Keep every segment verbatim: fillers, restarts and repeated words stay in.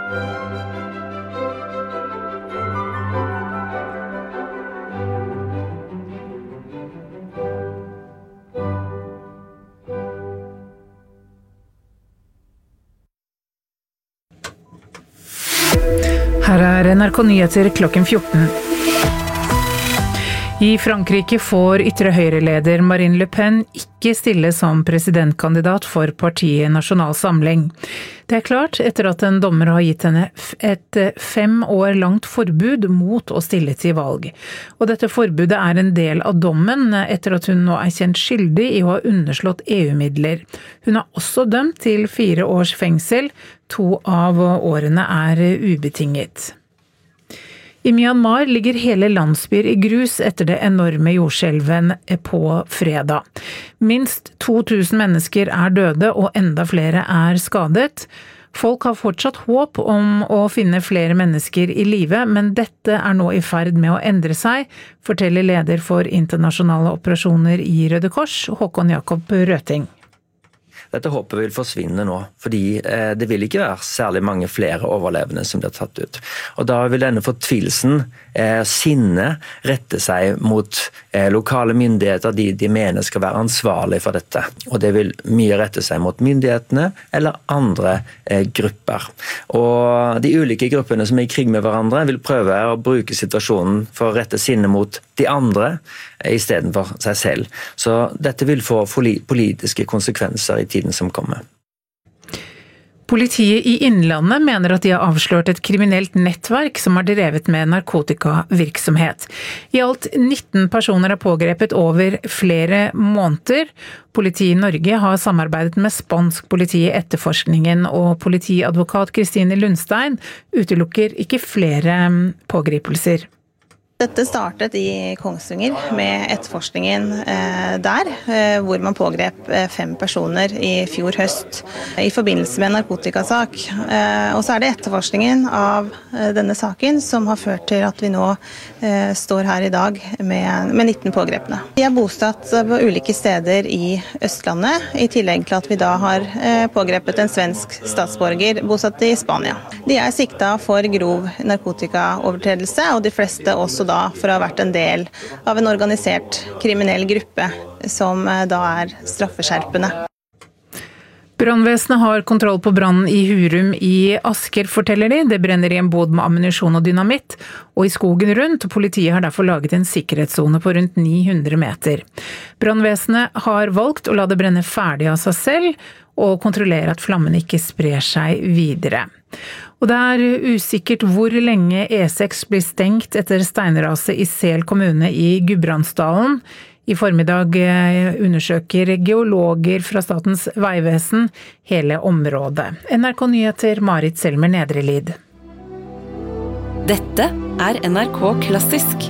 Her er N R K Nyheter klokken fjorten. I Frankrike får ytre høyreleder Marine Le Pen ikke stille som presidentkandidat for partiet Nasjonal Samling. Det er klart etter at en dommer har gitt henne et fem år langt forbud mot å stille til valg. Og dette forbudet er en del av dommen etter at hun nå er kjent skyldig i å ha underslått E U-midler. Hun er også dømt til fire års fengsel. To av årene er ubetinget. I Myanmar ligger hele landsbyer i grus etter det enorme jordskjelven på fredag. Minst to tusen mennesker er døde og enda flere er skadet. Folk har fortsatt håp om å finne flere mennesker i live, men dette er nå i ferd med å endre seg, forteller leder for internasjonale operasjoner i Røde Kors, Håkon Jakob Røting. Dette håpet vil forsvinne nå, fordi eh, det vil ikke være særlig mange flere overlevende som blir tatt ut. Og da vil denne fortvilelsen, eh, sinne, rette seg mot eh, lokale myndigheter, de de mener skal være ansvarlige for dette. Og det vil mye rette seg mot myndighetene eller andre eh, grupper. Og de ulike gruppene som er i krig med hverandre vil prøve å bruke situasjonen for å rette sinne mot de andre eh, i stedet for seg selv. Så dette vil få politiske konsekvenser i tiden som kommer. Politiet i Innlandet mener at de har avslørt et kriminelt nettverk som har drevet med narkotikavirksomhet. I alt nitten personer er pågrepet over flere måneder. Politiet i Norge har samarbeidet med spansk politi i etterforskningen, og politiadvokat Kristine Lundstein utelukker ikke flere pågripelser. Dette startet i Kongsvinger med etterforskningen eh, der, eh, hvor man pågrep eh, fem personer i fjor høst i forbindelse med en narkotikasak. Eh, og så er det etterforskningen av eh, denne saken som har ført til at vi nå eh, står her i dag med, med nitten pågrepne. De er bosatt på ulike steder i Østlandet, i tillegg til at vi da har eh, pågrepet en svensk statsborger bosatt i Spania. De er sikta for grov narkotikaovertredelse, og de fleste også da for å ha vært en del av en organisert kriminell gruppe som da er straffeskjerpende. Brannvesenet har kontroll på brannen i Hurum i Asker, forteller de. Det brenner i en bod med ammunisjon og dynamitt, og i skogen rundt. Politiet har derfor laget en sikkerhetszone på rundt ni hundre meter. Brannvesenet har valgt å la det brenne ferdig av seg selv, og kontrollere at flammen ikke sprer seg videre. Og det er usikkert hvor lenge E seks blir stengt etter steinraset i Sel kommune i Gudbrandsdalen. I formiddag undersøker geologer fra Statens vegvesen hele området. N R K Nyheter, Marit Selmer Nedrelid. Dette er N R K Klassisk.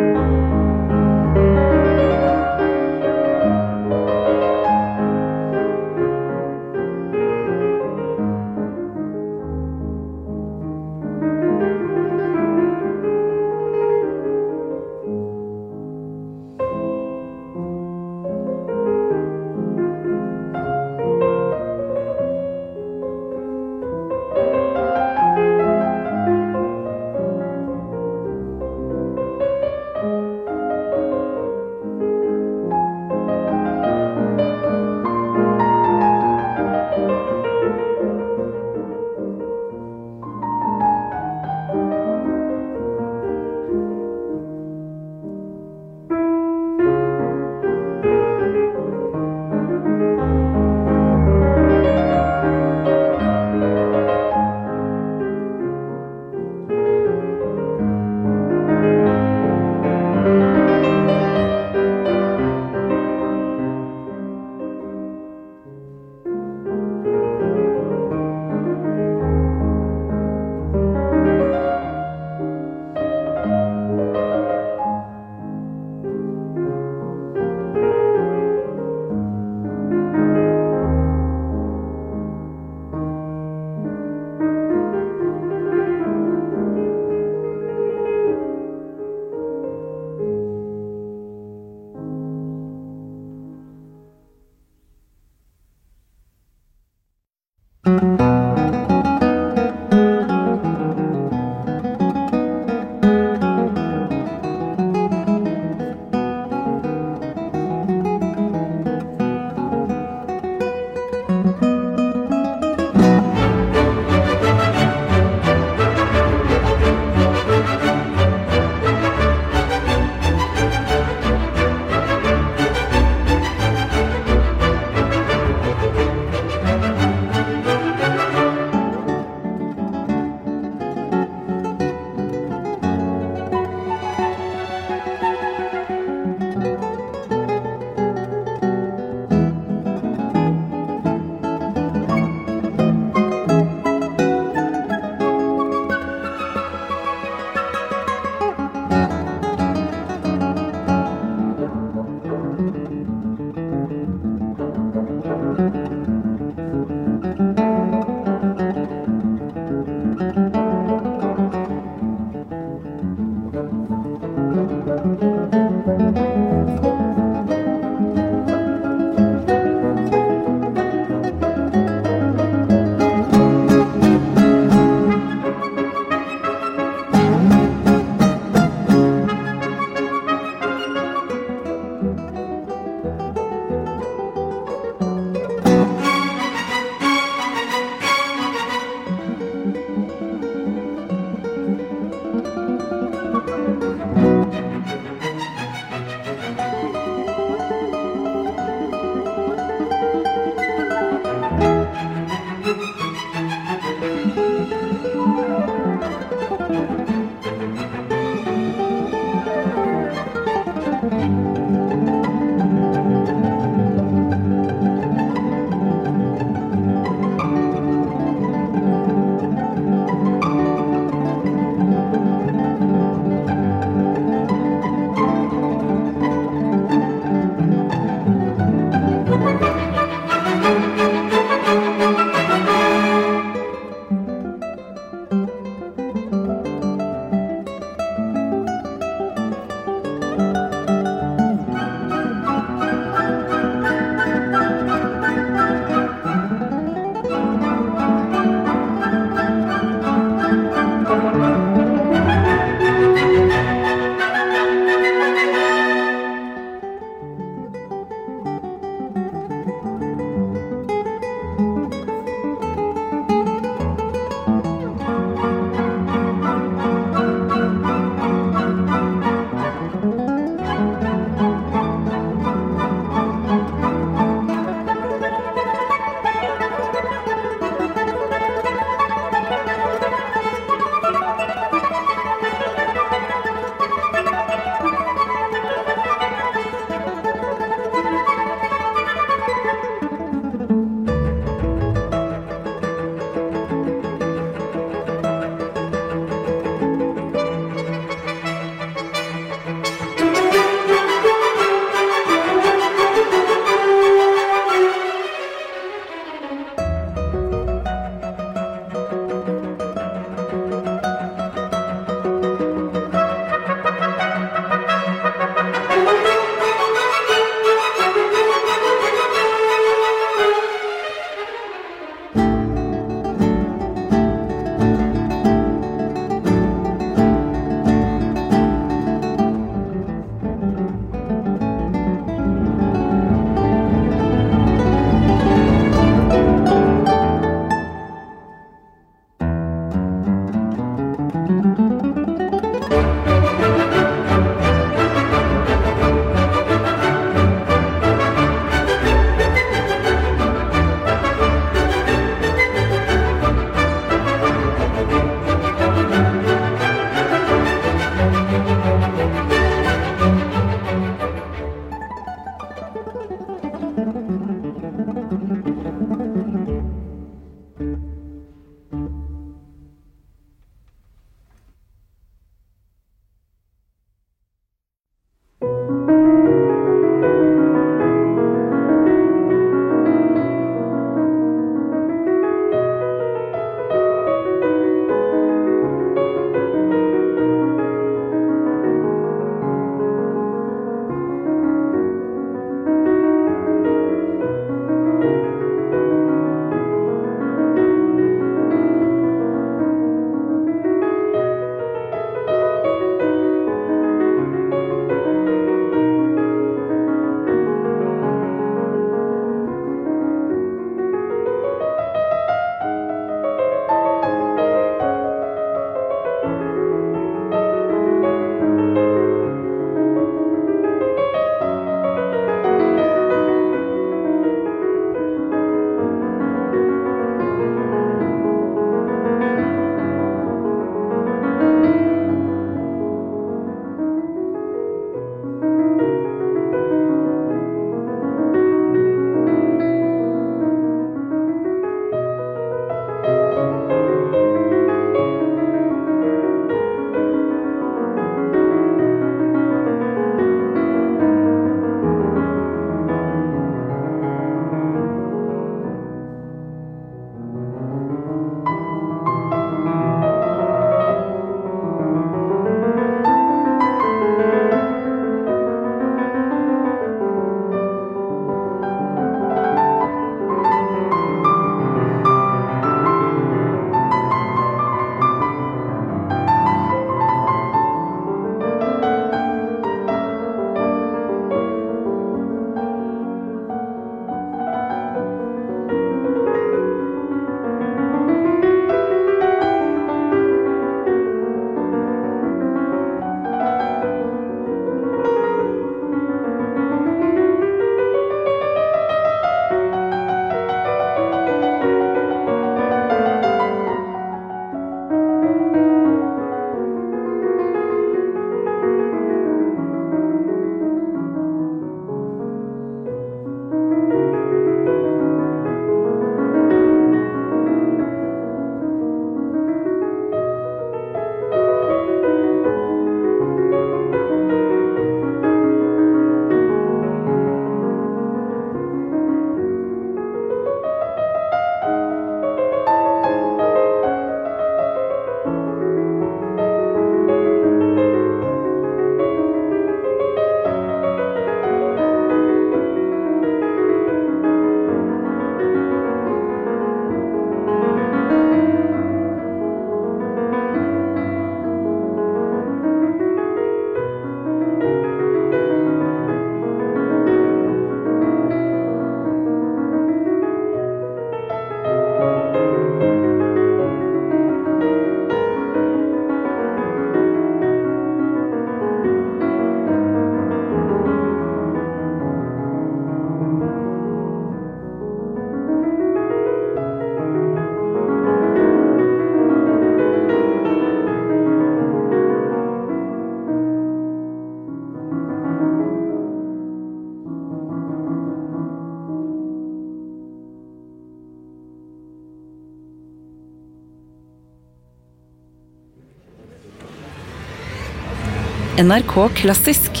N R K Klassisk.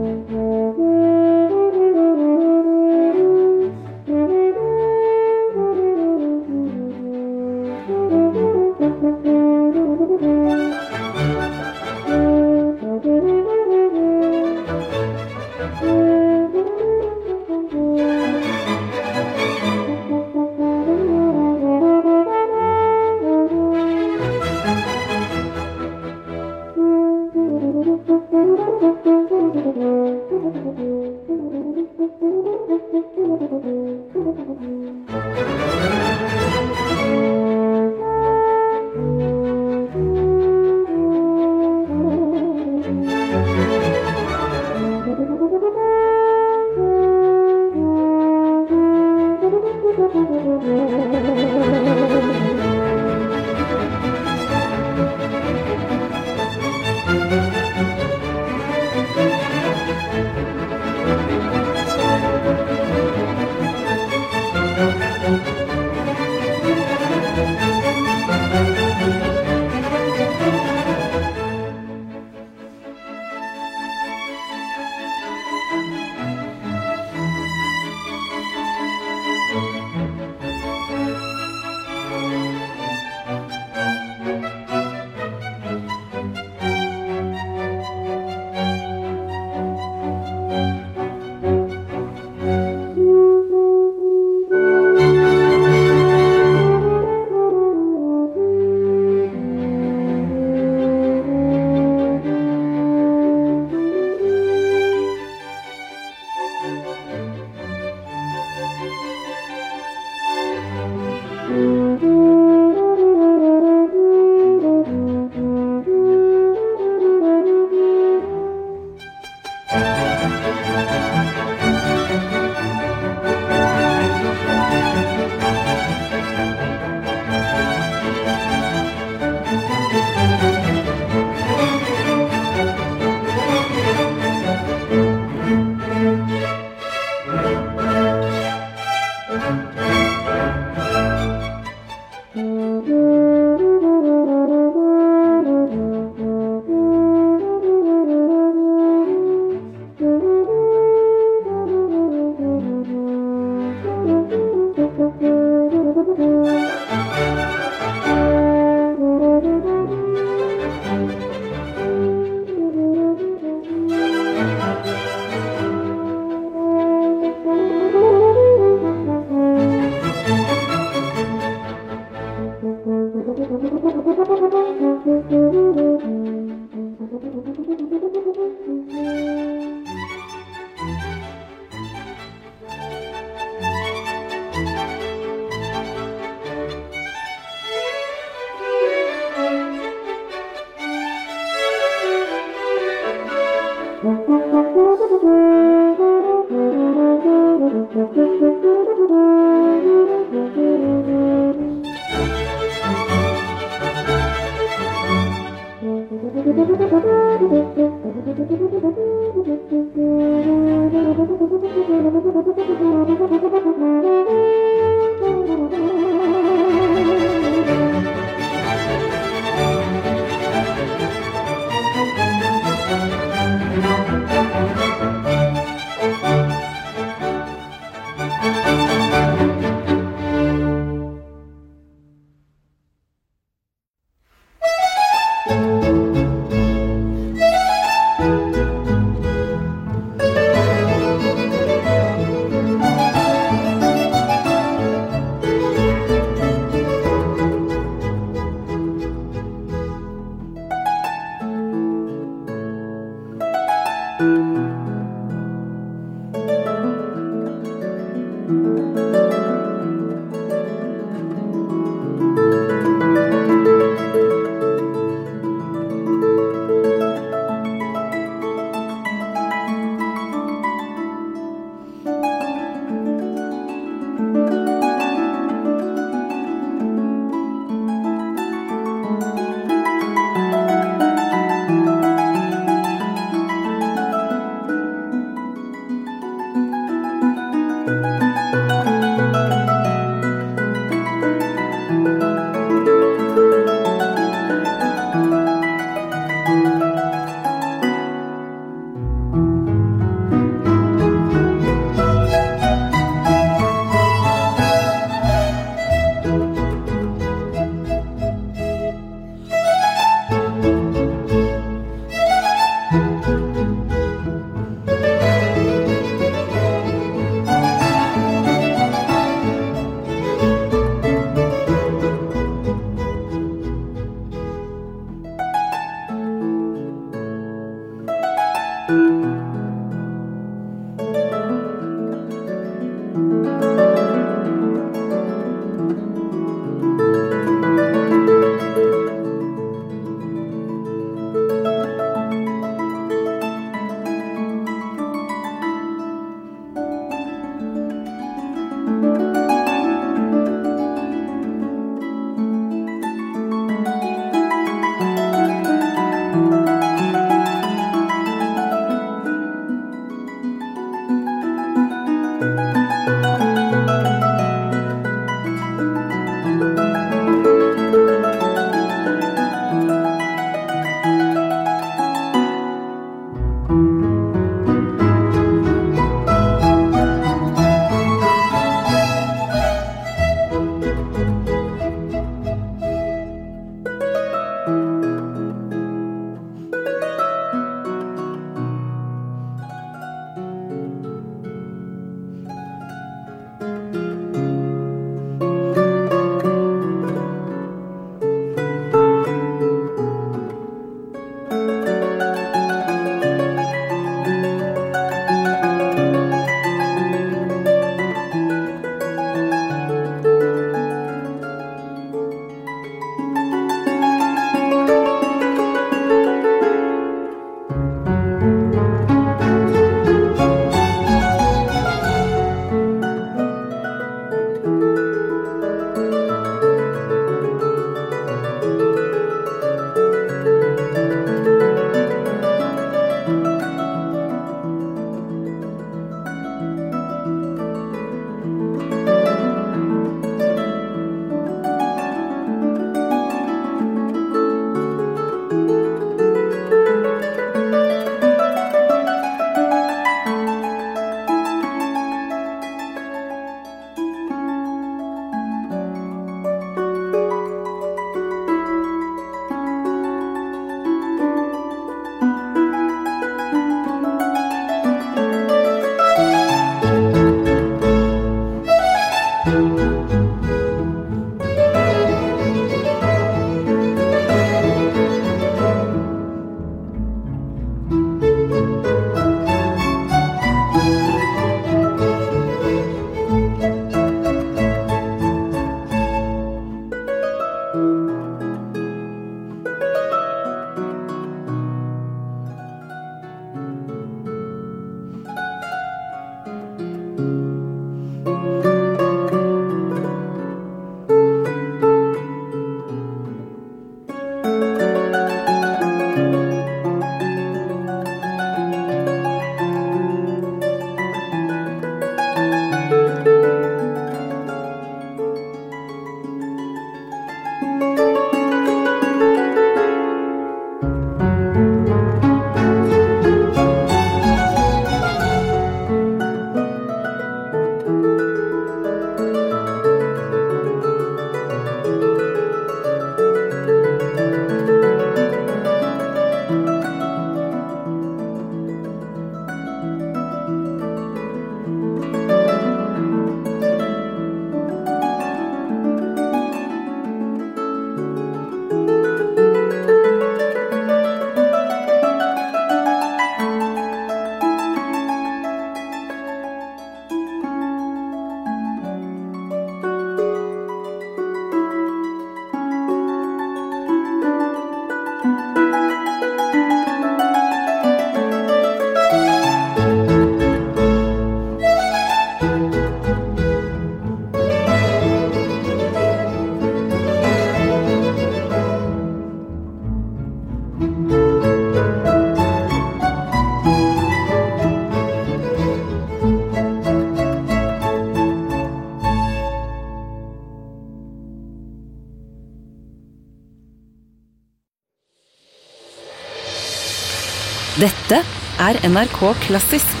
Dette er N R K Klassisk.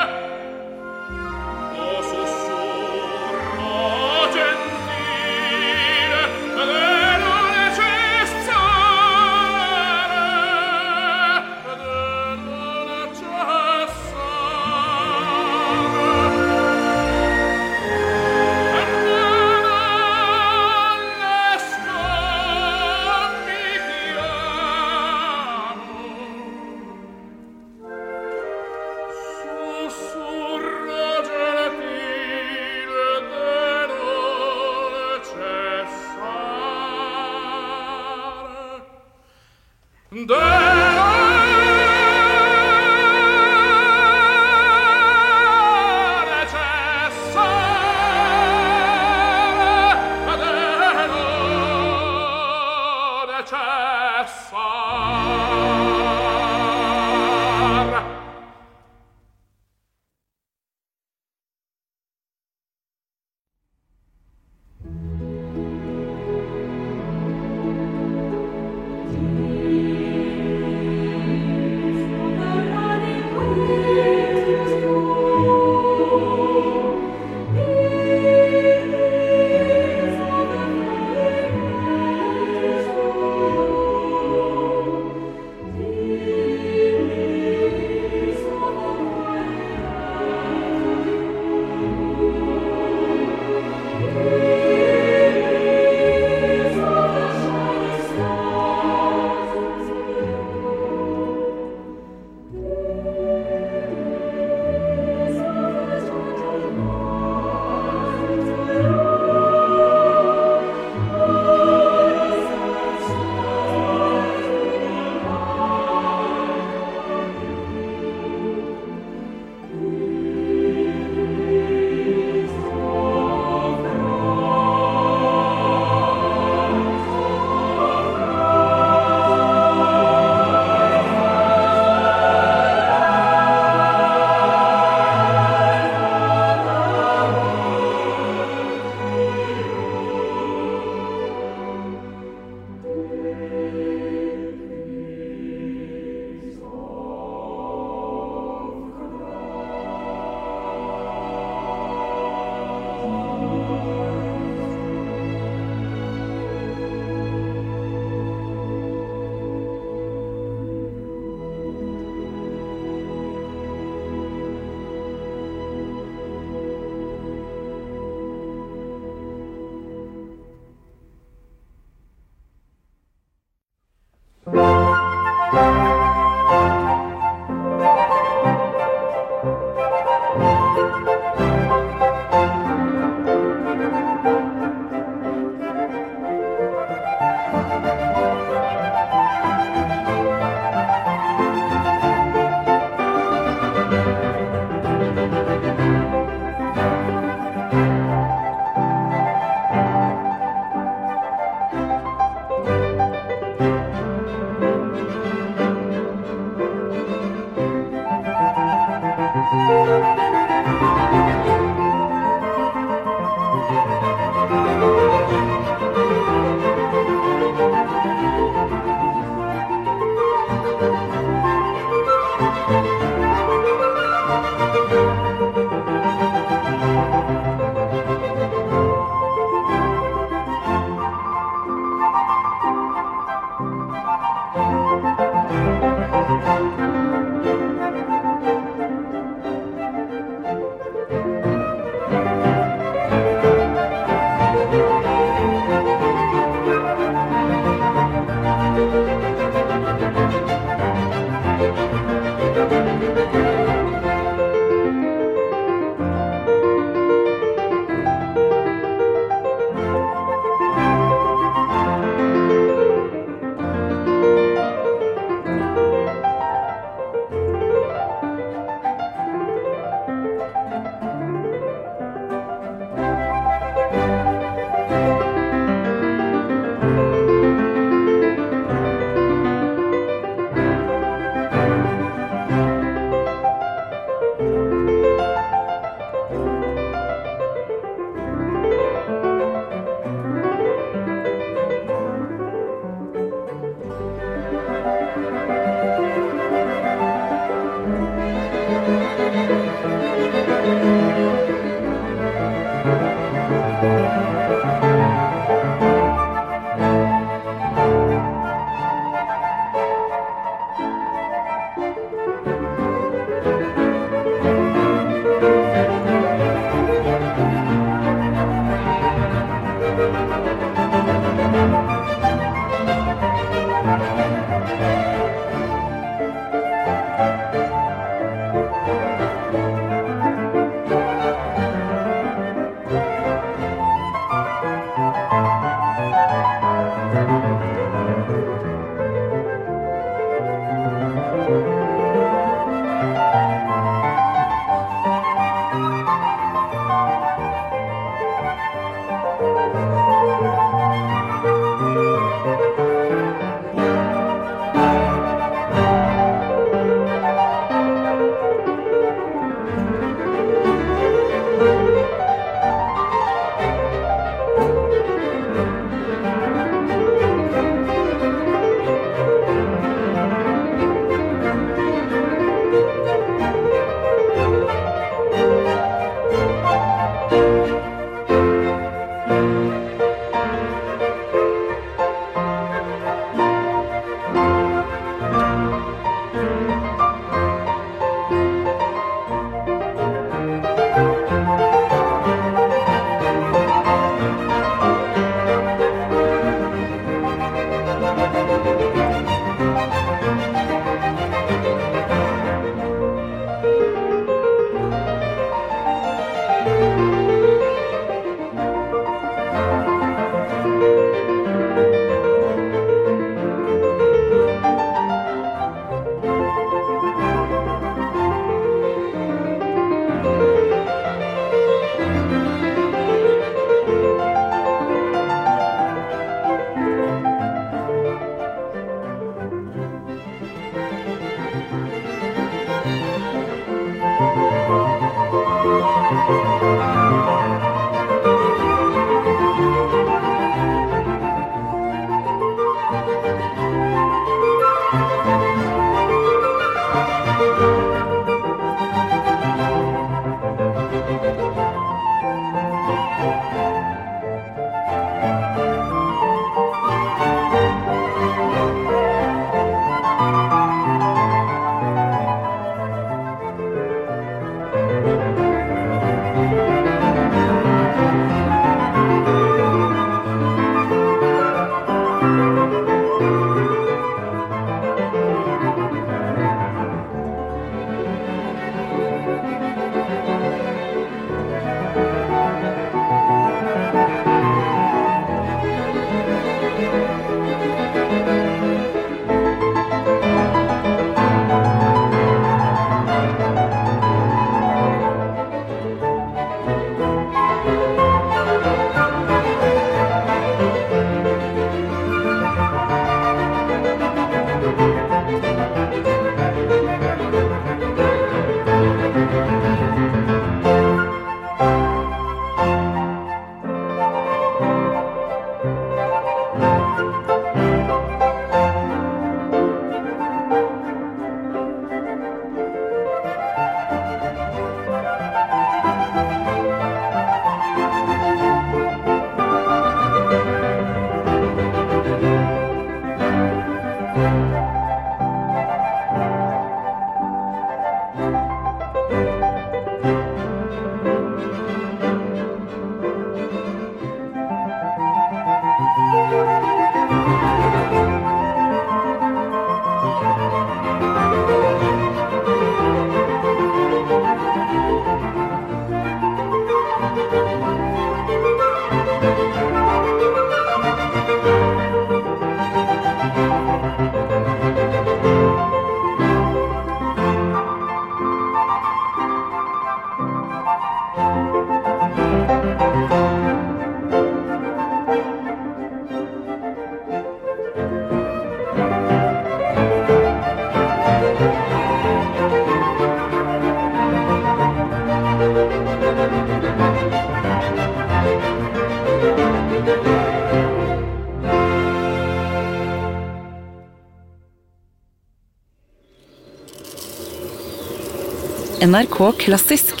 N R K Klassisk.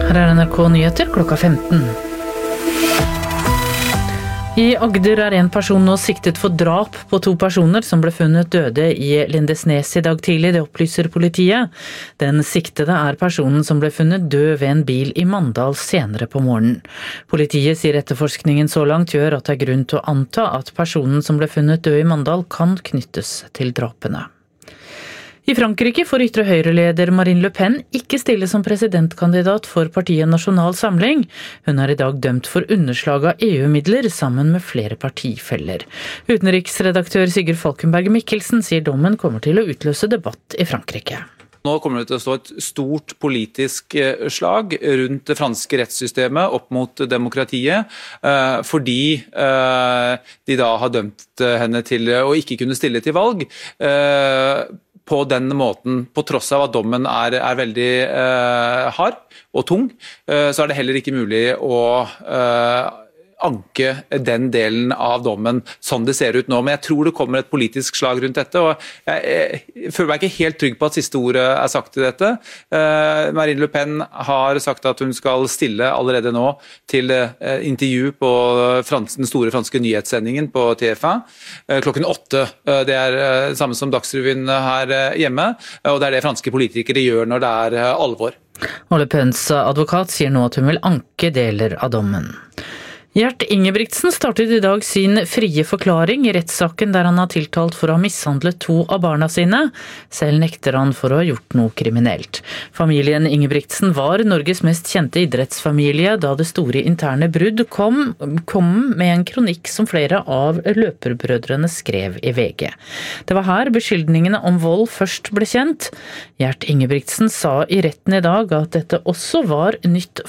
Her er N R K Nyheter klokka femten. I Agder er en person nå siktet for drap på to personer som ble funnet døde i Lindesnes i dag tidlig, det opplyser politiet. Den siktede er personen som ble funnet død ved en bil i Mandal senere på morgenen. Politiet sier etterforskningen så langt gjør at det er grunn til å anta at personen som ble funnet død i Mandal kan knyttes til drapene. I Frankrike får ytre høyreleder Marine Le Pen ikke stille som presidentkandidat for partiet Nasjonal Samling. Hun er i dag dømt for underslag av E U-midler sammen med flere partifeller. Utenriksredaktør Sigurd Falkenberg Mikkelsen sier dommen kommer til å utløse debatt i Frankrike. Nå kommer det til å stå et stort politisk slag rundt det franske rettssystemet opp mot demokratiet, fordi de da har dømt henne til å ikke kunne stille til valg på den måten, på tross av at dommen er, er veldig eh, hard og tung, eh, så er det heller ikke mulig å eh, anke den delen av dommen sånn det ser ut nå. Men jeg tror det kommer et politisk slag rundt dette, og jeg, jeg føler meg ikke helt trygg på at siste ordet er sagt til dette. Eh, Marine Le Pen har sagt at hun skal stille allerede nå til eh, intervju på frans, den store franske nyhetssendingen på T F un eh, klokken åtte. Eh, det er eh, samme som Dagsrevyen her eh, hjemme, og det er det franske politikere gjør når det er eh, alvor. Og Le Pens advokat sier nå at hun vil anke deler av dommen. Gjert Ingebrigtsen startet i dag sin frie forklaring i rettssaken der han har tiltalt for å ha mishandlet to av barna sine. Selv nekter han for å ha gjort noe kriminelt. Familien Ingebrigtsen var Norges mest kjente idrettsfamilie da det store interne brudd kom, kom med en kronikk som flere av løperbrødrene skrev i V G. Det var her beskyldningene om vold først ble kjent. Gjert Ingebrigtsen sa i retten i dag at dette også var nytt